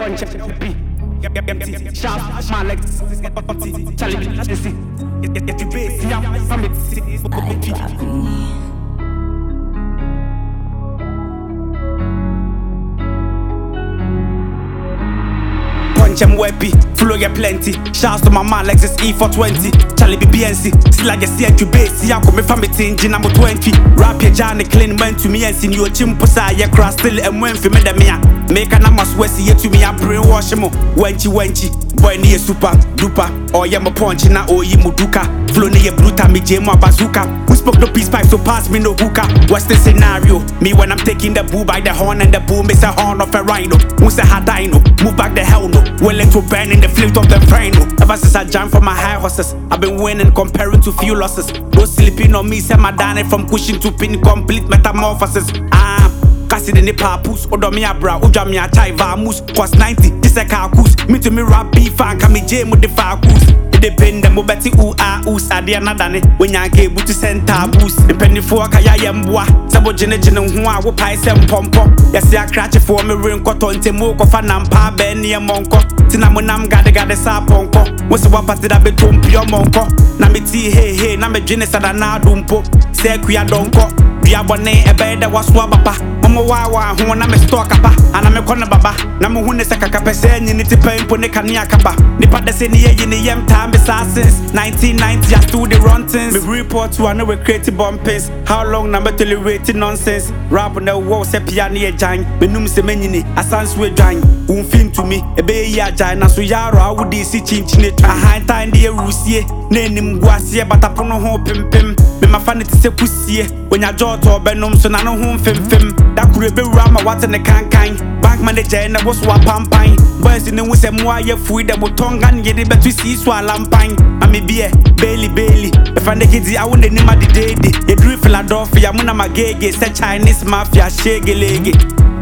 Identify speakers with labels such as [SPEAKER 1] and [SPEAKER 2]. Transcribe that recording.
[SPEAKER 1] Shout my legs, Charlie, get you base, punch and weppy, flow get plenty. Shouts to my man Lexus E420, Charlie BBNC. Still like a CNQ base, yeah, come from it in Gina 20. Rap your Johnny clean went to me and seen you a chimpusa, yeah, cross still and went for me the mea. Make a number sweaty yet to me, I brainwash him. Wenchy, boy near super duper, or yama punch na o yi muduka. Flow near bruta, me jemo bazooka. Who spoke no peace pipe, so pass me no hookah. What's the scenario? Me when I'm taking the boo by the horn and the boom is a horn of a rhino. Who's a hadino? Move back the hell no. Willing to burn in the fleet of the frame. Ever since I jumped from my high horses, I've been winning comparing to few losses. No sleeping on me, send my dane from cushion to pin, complete metamorphosis. Kasi in the papus, odomi abra, ujami a chai vamus. Cost 90, this a carcus. Me to me rap beef and kami jam with the farcus. It depend the mobeti us, adia nadane. When ya gave to send taboos. Depending for kaya yambua. Sabo jene hua, wo pai sem pompo. Yasi a cratch for me ring cotton, temoko fanam pa benny a monko. Tinamunam gade sa ponko. What's what party that be tumpio monko. Na me tea hey, na me jene sadana dumpo. Se kuya donko. Biabone ebe de waswa baba. Mama wawa ho na me store kapa. Ana me kona baba. Na me hune se kaka pese nyini ti pempo ne kania kaba. Nipa de se ni ye ni yem time be since 1990 I still the run things. Me report to I know we create bumpers. How long na me tolerate nonsense. Rap on the wall se piano ye jan. Me num se menyini asans we jan. Film to me ebe ya jan na so yaro awudi si chinchine twa. High time de rusie. Na enim guasie batapono ho pimpim. Me ma fa ne ti se pusie. When ya to benum so na no hum fim da kure be rama what in the can bank manager na was wa pampan boys in the we say mo aye fui da botonga ye de betu si so alampan ami bie bailey if and the kids I won't name the day ye drew Philadelphia muna magege say Chinese mafia shege lege